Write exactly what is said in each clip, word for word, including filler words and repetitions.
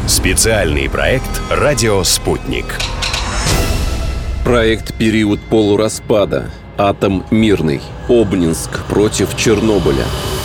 Специальный проект «Радио Спутник». Проект «Период полураспада. Атом мирный. Обнинск против Чернобыля».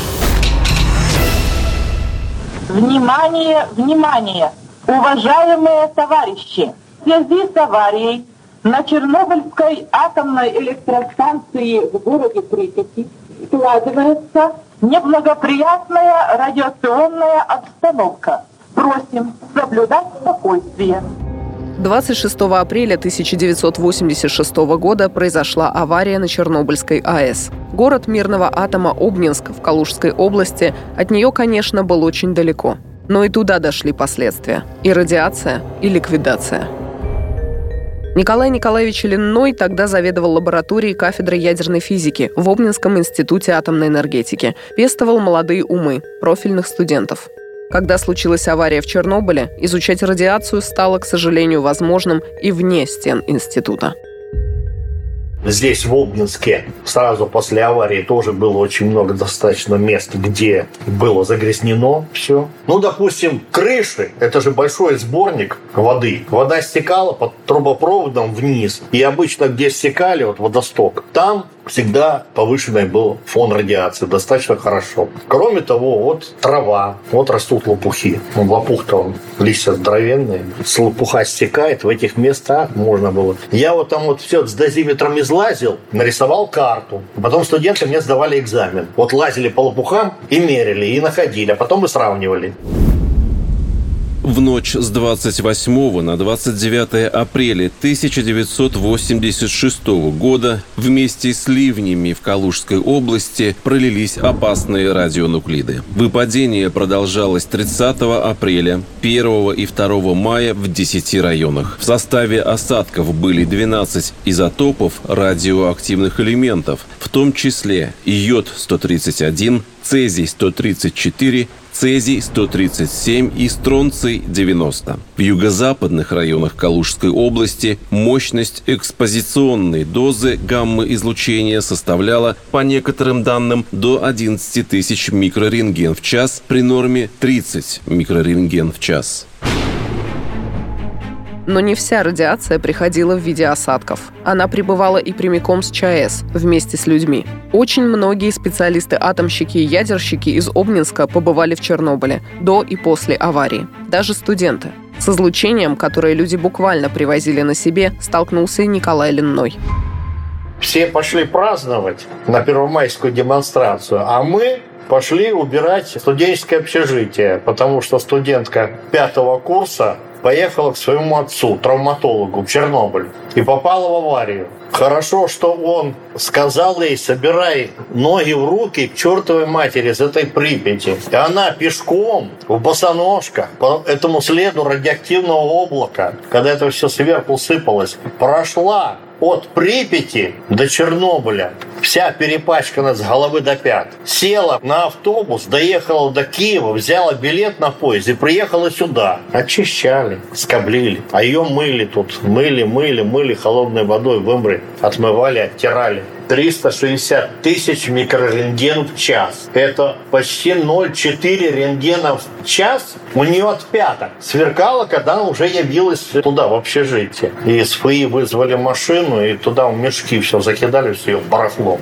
Внимание, внимание! Уважаемые товарищи! В связи с аварией на Чернобыльской атомной электростанции в городе Припяти складывается неблагоприятная радиационная обстановка. Просим соблюдать спокойствие. двадцать шестого апреля тысяча девятьсот восемьдесят шестого года произошла авария на Чернобыльской АЭС. Город мирного атома Обнинск в Калужской области от нее, конечно, был очень далеко. Но и туда дошли последствия. И радиация, и ликвидация. Николай Николаевич Ленной тогда заведовал лабораторией кафедры ядерной физики в Обнинском институте атомной энергетики. Пестовал молодые умы, профильных студентов. Когда случилась авария в Чернобыле, изучать радиацию стало, к сожалению, возможным и вне стен института. Здесь, в Обнинске, сразу после аварии тоже было очень много достаточно мест, где было загрязнено все. Ну, допустим, крыши, это же большой сборник воды. Вода стекала под трубопроводом вниз. И обычно, где стекали, вот водосток, там всегда повышенный был фон радиации, достаточно хорошо. Кроме того, вот трава, вот растут лопухи. Ну, лопух-то он, листья здоровенные. С лопуха стекает, в этих местах можно было. Я вот там вот все с дозиметром излазил, нарисовал карту. Потом студенты мне сдавали экзамен. Вот лазили по лопухам и мерили, и находили, а потом и сравнивали. В ночь с двадцать восьмого на двадцать девятое апреля тысяча девятьсот восемьдесят шестого года вместе с ливнями в Калужской области пролились опасные радионуклиды. Выпадение продолжалось тридцатого апреля, первого и второго мая в десяти районах. В составе осадков были двенадцать изотопов радиоактивных элементов, в том числе йод сто тридцать один, цезий сто тридцать четыре, цезий сто тридцать семь и стронций девяносто. В юго-западных районах Калужской области мощность экспозиционной дозы гамма-излучения составляла, по некоторым данным, до одиннадцати тысяч микрорентген в час при норме тридцать микрорентген в час. Но не вся радиация приходила в виде осадков. Она прибывала и прямиком с ЧАЭС, вместе с людьми. Очень многие специалисты-атомщики и ядерщики из Обнинска побывали в Чернобыле до и после аварии. Даже студенты. С излучением, которое люди буквально привозили на себе, столкнулся и Николай Ленной. Все пошли праздновать на первомайскую демонстрацию, а мы пошли убирать студенческое общежитие, потому что студентка пятого курса поехала к своему отцу, травматологу, в Чернобыль, и попала в аварию. Хорошо, что он сказал ей: собирай ноги в руки к чертовой матери из этой Припяти. И она пешком, в босоножках, по этому следу радиоактивного облака, когда это все сверху сыпалось, прошла от Припяти до Чернобыля, вся перепачкана с головы до пят. Села на автобус, доехала до Киева, взяла билет на поезд и приехала сюда. Очищали, скоблили. А ее мыли тут. Мыли, мыли, мыли холодной водой, вымыли, отмывали, оттирали. триста шестьдесят тысяч микрорентген в час. Это почти ноль целых четыре рентгена в час у нее от пяток. Сверкало, когда она уже явилась туда, в общежитие. И из ФИ вызвали машину, и туда в мешки все закидали, все ее барахлом.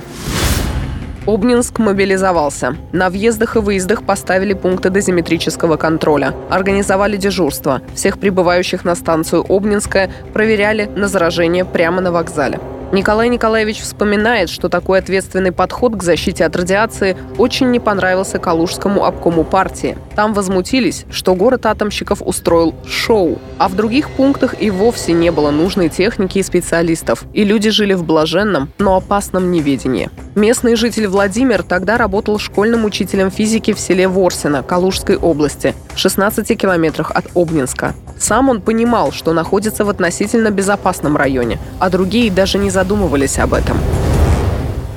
Обнинск мобилизовался. На въездах и выездах поставили пункты дозиметрического контроля. Организовали дежурство. Всех прибывающих на станцию Обнинская проверяли на заражение прямо на вокзале. Николай Николаевич вспоминает, что такой ответственный подход к защите от радиации очень не понравился Калужскому обкому партии. Там возмутились, что город атомщиков устроил шоу, а в других пунктах и вовсе не было нужной техники и специалистов, и люди жили в блаженном, но опасном неведении. Местный житель Владимир тогда работал школьным учителем физики в селе Ворсино Калужской области, в шестнадцати километрах от Обнинска. Сам он понимал, что находится в относительно безопасном районе, а другие даже не задумывались об этом.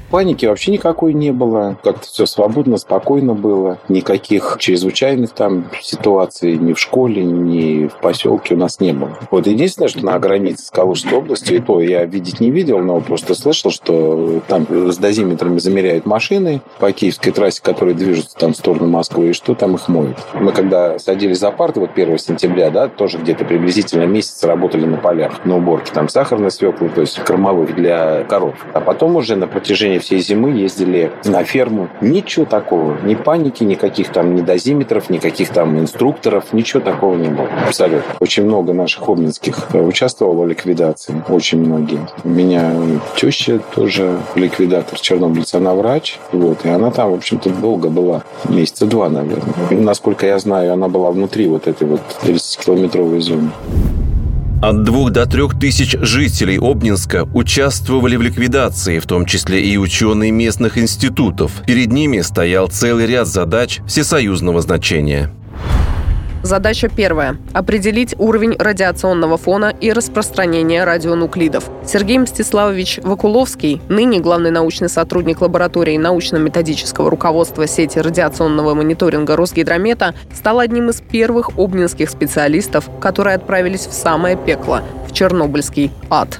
Паники вообще никакой не было. Как-то все свободно, спокойно было. Никаких чрезвычайных там ситуаций ни в школе, ни в поселке у нас не было. Вот единственное, что на границе с Калужской областью, и то я видеть не видел, но просто слышал, что там с дозиметрами замеряют машины по киевской трассе, которые движутся там в сторону Москвы, и что там их моют. Мы когда садились за парты, вот первого сентября, да, тоже где-то приблизительно месяц работали на полях, на уборке там сахарной свеклы, то есть кормовых для коров. А потом уже на протяжении всей зимы ездили на ферму. Ничего такого. Ни паники, никаких там ни дозиметров, никаких там инструкторов, ничего такого не было. Абсолютно. Очень много наших обнинских участвовало в ликвидации. Очень многие. У меня теща тоже ликвидатор, чернобыльца, она врач. Вот. И она там, в общем-то, долго была. Месяца два, наверное. Насколько я знаю, она была внутри вот этой вот тридцатикилометровой зоны. От двух до трех тысяч жителей Обнинска участвовали в ликвидации, в том числе и ученые местных институтов. Перед ними стоял целый ряд задач всесоюзного значения. Задача первая – определить уровень радиационного фона и распространения радионуклидов. Сергей Мстиславович Вакуловский, ныне главный научный сотрудник лаборатории научно-методического руководства сети радиационного мониторинга Росгидромета, стал одним из первых обнинских специалистов, которые отправились в самое пекло – в Чернобыльский ад.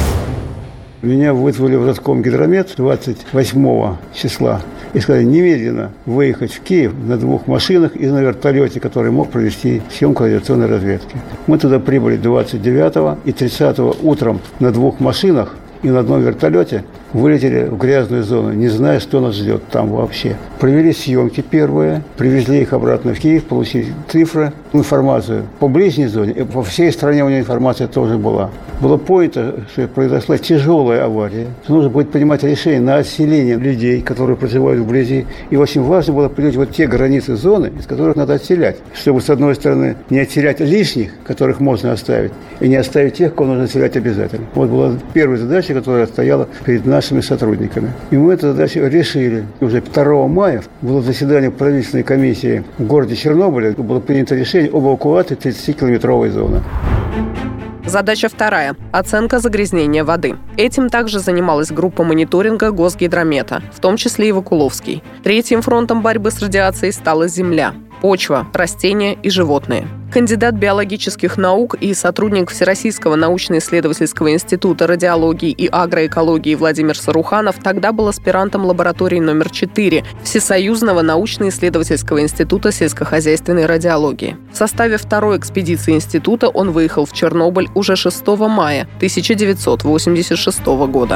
Меня вызвали в Роскомгидромет двадцать восьмого числа и сказали немедленно выехать в Киев на двух машинах и на вертолете, который мог провести съемку радиационной разведки. Мы туда прибыли двадцать девятого и тридцатого утром на двух машинах и на одном вертолете вылетели в грязную зону, не зная, что нас ждет там вообще. Провели съемки первые, привезли их обратно в Киев, получили цифры, информацию по ближней зоне, и по всей стране у меня информация тоже была. Было понято, что произошла тяжелая авария, что нужно будет принимать решение на отселение людей, которые проживают вблизи. И очень важно было определить вот те границы зоны, из которых надо отселять, чтобы, с одной стороны, не отселять лишних, которых можно оставить, и не оставить тех, кого нужно отселять обязательно. Вот была первая задача, которая стояла перед нашими сотрудниками. И мы эту задачу решили. Уже второго мая было заседание правительственной комиссии в городе Чернобыле. Было принято решение об эвакуации тридцатикилометровой зоны. Задача вторая – оценка загрязнения воды. Этим также занималась группа мониторинга Госгидромета, в том числе и Вакуловский. Третьим фронтом борьбы с радиацией стала земля, почва, растения и животные. Кандидат биологических наук и сотрудник Всероссийского научно-исследовательского института радиологии и агроэкологии Владимир Саруханов тогда был аспирантом лаборатории номер четыре Всесоюзного научно-исследовательского института сельскохозяйственной радиологии. В составе второй экспедиции института он выехал в Чернобыль уже шестого мая тысяча девятьсот восемьдесят шестого года.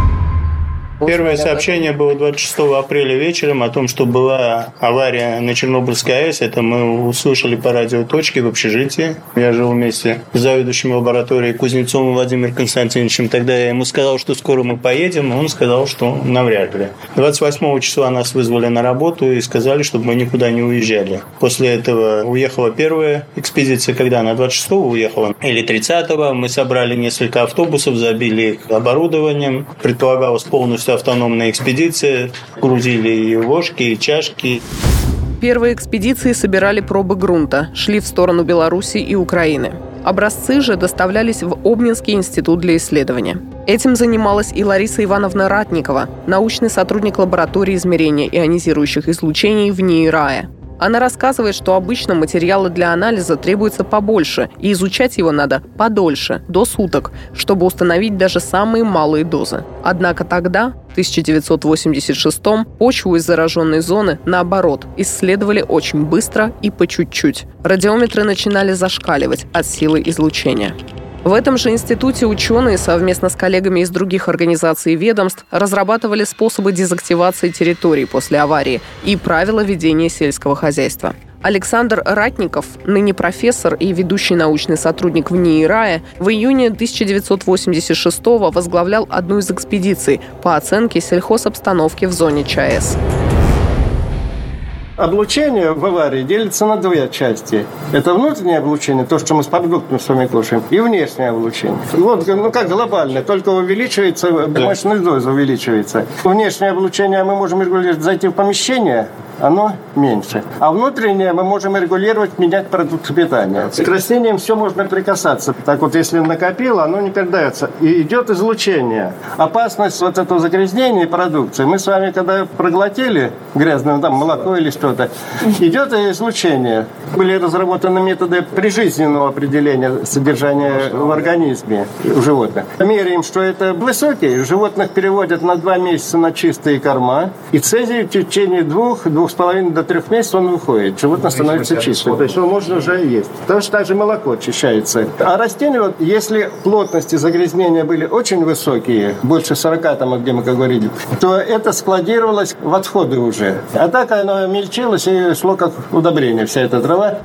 Первое сообщение было двадцать шестого апреля вечером о том, что была авария на Чернобыльской АЭС. Это мы услышали по радиоточке в общежитии. Я жил вместе с заведующим лабораторией Кузнецовым Владимиром Константиновичем. Тогда я ему сказал, что скоро мы поедем, и он сказал, что навряд ли. двадцать восьмого числа нас вызвали на работу и сказали, чтобы мы никуда не уезжали. После этого уехала первая экспедиция, когда она двадцать шестого уехала, или тридцатого. Мы собрали несколько автобусов, забили их оборудованием. Предполагалось полностью автономная экспедиция, грузили и ложки, и чашки. Первые экспедиции собирали пробы грунта, шли в сторону Беларуси и Украины. Образцы же доставлялись в Обнинский институт для исследования. Этим занималась и Лариса Ивановна Ратникова, научный сотрудник лаборатории измерения ионизирующих излучений в НИИ РАЭ. Она рассказывает, что обычно материала для анализа требуется побольше, и изучать его надо подольше, до суток, чтобы установить даже самые малые дозы. Однако тогда, в тысяча девятьсот восемьдесят шестом, почву из зараженной зоны, наоборот, исследовали очень быстро и по чуть-чуть. Радиометры начинали зашкаливать от силы излучения. В этом же институте ученые совместно с коллегами из других организаций и ведомств разрабатывали способы дезактивации территорий после аварии и правила ведения сельского хозяйства. Александр Ратников, ныне профессор и ведущий научный сотрудник в НИИ РАЭ, в июне тысяча девятьсот восемьдесят шестого возглавлял одну из экспедиций по оценке сельхозобстановки в зоне ЧАЭС. Облучение в аварии делится на две части. Это внутреннее облучение, то, что мы с продуктами с вами кушаем, и внешнее облучение. Вот, ну как глобальное, только увеличивается, мощность дозы увеличивается. Внешнее облучение мы можем зайти в помещение, оно меньше. А внутреннее мы можем регулировать, менять продукты питания. С растением все можно прикасаться. Так вот, если накопило, оно не передается. И идет излучение. Опасность вот этого загрязнения продукции. Мы с вами, когда проглотили грязное там, молоко или что-то, идет излучение. Были разработаны методы прижизненного определения содержания в организме у животных. Меряем, что это высокий. Животных переводят на два месяца на чистые корма. И цезий в течение двух, двух с половиной до трех месяцев он выходит. Животное становится чистым. То есть его можно уже есть. Точно так же молоко очищается. А растения, вот, если плотности загрязнения были очень высокие, больше сорока, там, где мы как говорили, то это складировалось в отходы уже. А так оно мельчилось и шло как удобрение, вся эта трава.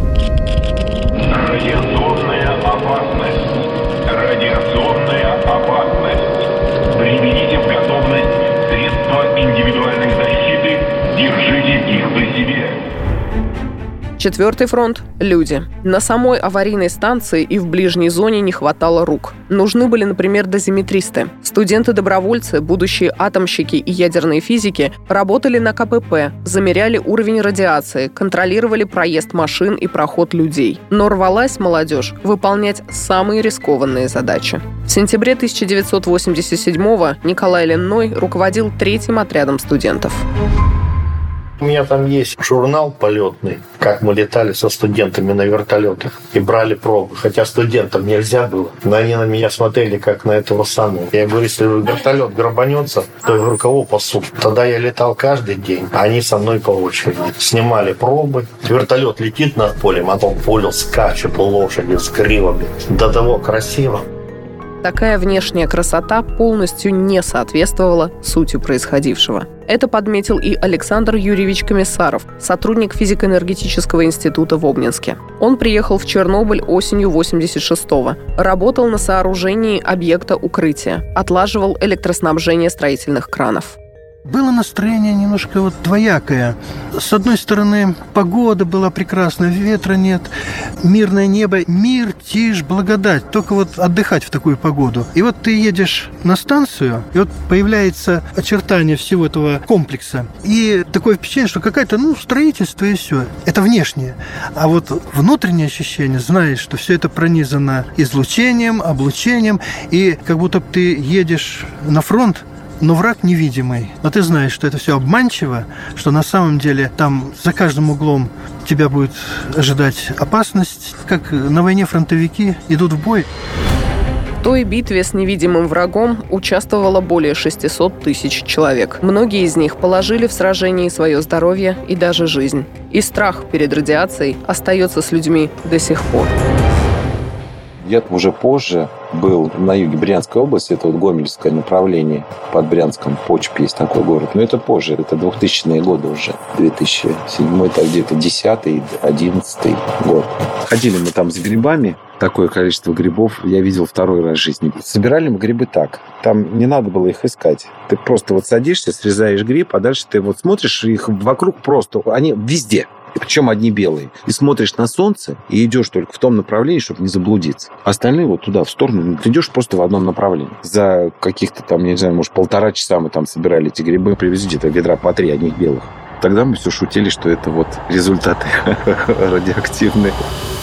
Радиационная опасность. Радиационная опасность. Приведите в готовность средства индивидуальной защиты. Держите их при себе. Четвертый фронт – люди. На самой аварийной станции и в ближней зоне не хватало рук. Нужны были, например, дозиметристы. Студенты-добровольцы, будущие атомщики и ядерные физики работали на ка пэ пэ, замеряли уровень радиации, контролировали проезд машин и проход людей. Но рвалась молодежь выполнять самые рискованные задачи. В сентябре тысяча девятьсот восемьдесят седьмого Николай Ленной руководил третьим отрядом студентов. У меня там есть журнал полетный, как мы летали со студентами на вертолетах и брали пробы. Хотя студентам нельзя было. Но они на меня смотрели, как на этого самого. Я говорю, если вертолет грабанется, то я говорю, кого пасут? Тогда я летал каждый день, а они со мной по очереди. Снимали пробы. Вертолет летит над полем, а там поле скачет лошади с гривами. До того красиво. Такая внешняя красота полностью не соответствовала сути происходившего. Это подметил и Александр Юрьевич Комиссаров, сотрудник физико-энергетического института в Обнинске. Он приехал в Чернобыль осенью восемьдесят шестого. Работал на сооружении объекта укрытия. Отлаживал электроснабжение строительных кранов. Было настроение немножко вот двоякое. С одной стороны, погода была прекрасная, ветра нет, мирное небо, мир, тишь, благодать. Только вот отдыхать в такую погоду. И вот ты едешь на станцию, и вот появляется очертание всего этого комплекса. И такое впечатление, что какое-то, ну, строительство и все. Это внешнее. А вот внутреннее ощущение, знаешь, что все это пронизано излучением, облучением, и как будто ты едешь на фронт, но враг невидимый. Но ты знаешь, что это все обманчиво, что на самом деле там за каждым углом тебя будет ожидать опасность. Как на войне фронтовики идут в бой. В той битве с невидимым врагом участвовало более шестьсот тысяч человек. Многие из них положили в сражении свое здоровье и даже жизнь. И страх перед радиацией остается с людьми до сих пор. Я уже позже был на юге Брянской области, это вот Гомельское направление, под Брянском, Почп есть такой город, но это позже, это двухтысячные годы уже, две тысячи седьмой, это где-то десятый, одиннадцатый год. Ходили мы там с грибами, такое количество грибов я видел второй раз в жизни. Собирали мы грибы так, там не надо было их искать. Ты просто вот садишься, срезаешь гриб, а дальше ты вот смотришь, их вокруг просто, они везде. Причем одни белые. И смотришь на солнце и идешь только в том направлении, чтобы не заблудиться. Остальные вот туда, в сторону, ты идешь просто в одном направлении. За каких-то там, не знаю, может, полтора часа мы там собирали эти грибы, привезли где-то ведра по три одних белых. Тогда мы все шутили, что это вот результаты радиоактивные.